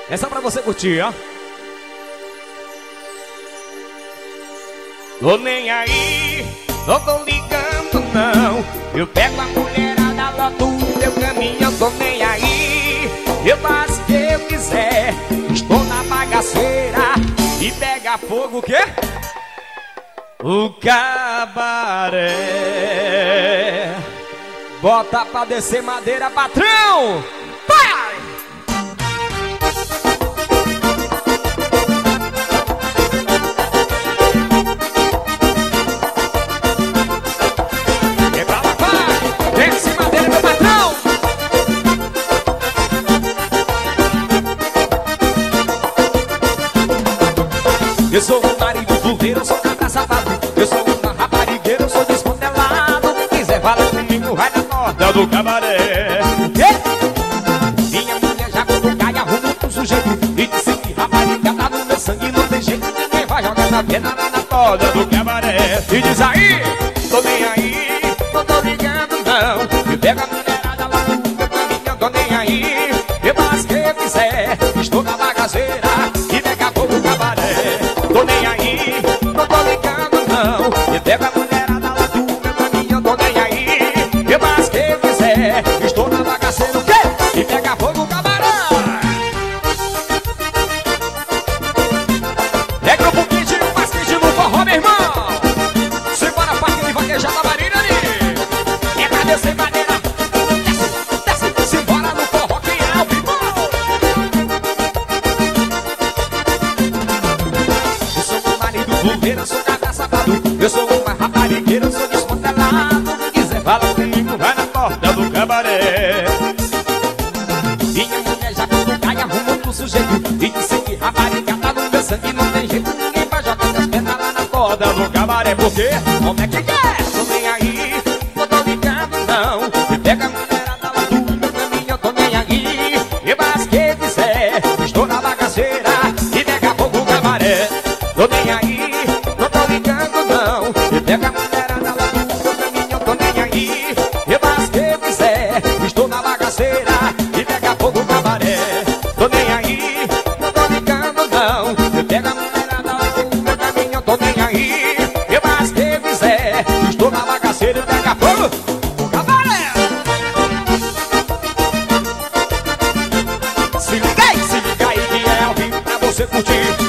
Essa é pra você curtir, ó. Tô nem aí, não tô ligando não. Eu pego a mulherada, loto o meu caminho, eu tô nem aí. Eu faço o que eu quiser, estou na bagaceira. E pega fogo o quê? O cabaré. Bota pra descer madeira, patrão. Vai! Eu sou um marido fuleiro, eu sou cabra safado. Eu sou uma raparigueira, eu sou desmantelado. Quem quiser falar comigo, vai na porta do cabaré. Minha mulher já quando cai, arruma um sujeito e disse que rapariga tá no meu sangue, não tem jeito. Ninguém vai jogar na pena lá na porta do cabaré. E diz aí, tô nem aí, não tô ligando não. Me pega a mulherada lá no meu caminho, tô nem aí. Eu faço o que eu quiser, estou na bagaceira. E daqui a pouco o cabaré. Tô nem aí, não tô ligando não. Me pega a mulherada lá do meu caminho, tô nem aí. Eu faço o que eu quiser, estou na bagaceira, o quê? E pega fogo o cabaré. É grupo quente, mais quente no forró, meu irmão. Simbora, parque de vaqueja da Marina ali. É pra descer madeira. Desce, desce, simbora no forró que é ao vivo. Eu sou um marido fuleiro, eu sou cabra safado. Eu sou uma raparigueira, eu sou desmantelado. Quem quiser falar comigo, vai na porta do cabaré. Minha mulher já quando cai, arruma outro sujeito e disse que rapariga tá no meu sangue, não tem jeito. Ninguém vai jogar as pernas lá na corda do cabaré. Por quê? Como é que é? Tô nem aí, não tô ligando não. Me pega a mulherada lá do meu caminho, eu tô nem aí. Eu faço o que eu quiser, estou na bagaceira. E pega fogo o cabaré. Tô nem aí, não tô ligando não. Me pega a mulherada lá do meu caminho, eu tô nem aí. Eu faço o que eu quiser, estou na bagaceira. E pega fogo o cabaré. Tô nem aí, não tô ligando não. Me pega a mulherada lá do meu caminho, eu tô nem aí. Eu faço o que eu quiser, estou na bagaceira. E pega fogo o cabaré. Se liga aí que é ao vivo pra você curtir.